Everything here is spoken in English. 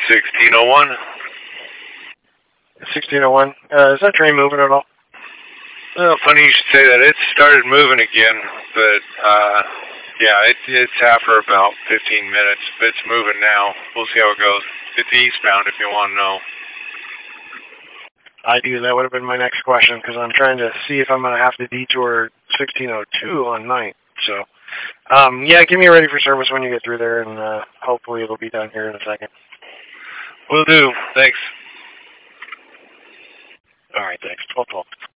1601. 1601. Is that train moving at all? Well, funny you should say that. It started moving again, but yeah, it's half for about 15 minutes. But it's moving now. We'll see how it goes. It's eastbound if you want to know. I do. That would have been my next question because I'm trying to see if I'm going to have to detour 1602 on night. So, yeah, get me ready for service when you get through there, and hopefully it'll be done here in a second. Will do. Thanks. All right, thanks. 1212.